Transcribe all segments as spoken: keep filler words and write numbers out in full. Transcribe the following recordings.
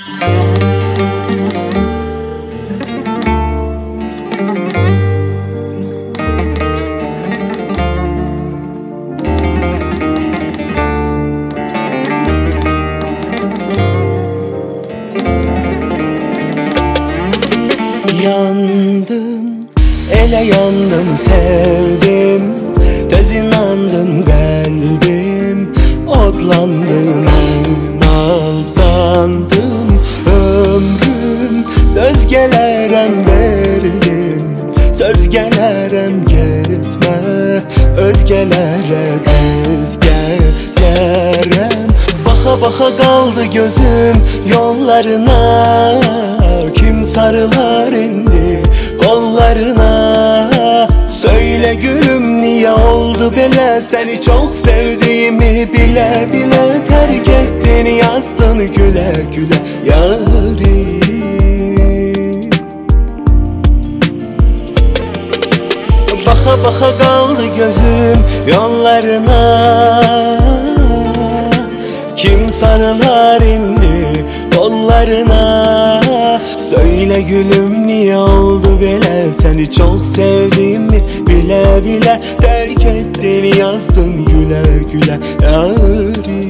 Yandım, ele yandım, sevdim. Tez inandım, kalbim otlandım, aldandım. Ömrüm özgelerem verdim, sözgelerem gitme, özgelere tezgelerem. Baka baka kaldı gözüm yollarına, kim sarılar indi kollarına? Söyle gülüm, niye oldu böyle? Seni çok sevdiğimi bile bile terk ettin, yazdın güle güle yarim. Baka baka kaldı gözüm yollarına, kim sarılar indi kollarına? Söyle gülüm, niye oldu böyle? Seni çok sevdiğimi bile bile terk ettin, yazdın güle güle yarim.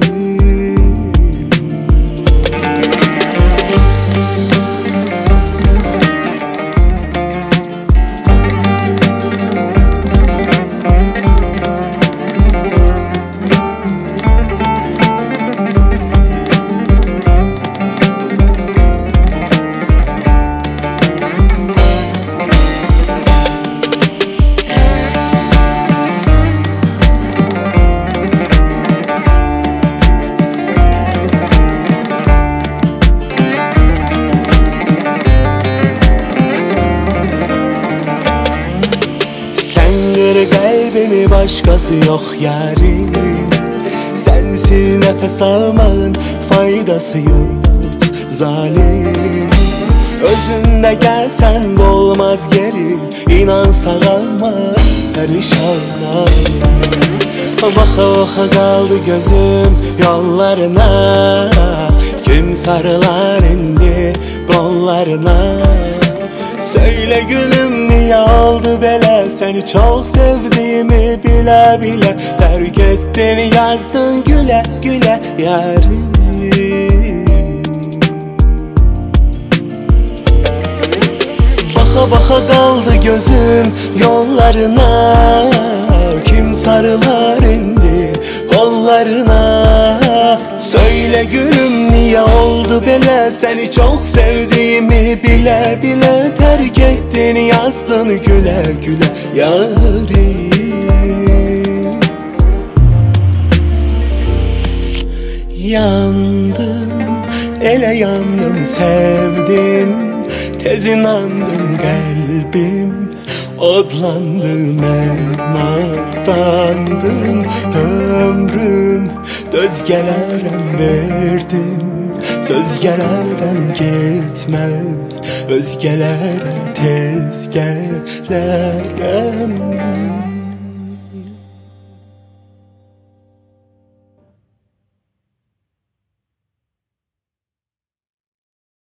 Kalbimi başkası yok yarim, sensiz nefes almanın faydası yok zalim. Özünde gelsen olmaz geri, inan sağalma perişanım. Baka baka kaldı gözüm yollarına, kim sarılar indi kollarına? Söyle gülüm, niye oldu böyle? Seni çok sevdiğimi bile bile terk ettin, yazdın güle güle yarim. Baka baka kaldı gözüm yollarına, kim sarılar indi kollarına? Söyle gülüm, niye oldu böyle? Seni çok sevdiğimi bile bile terk ettin, yazdın güle güle yarim. Yandım, ele yandım, sevdim. Tez inandım, kalbim odlandım, aldandım. Ömrüm özgelerem verdim, sözgelerem gitmez, özgelere tezgelerem.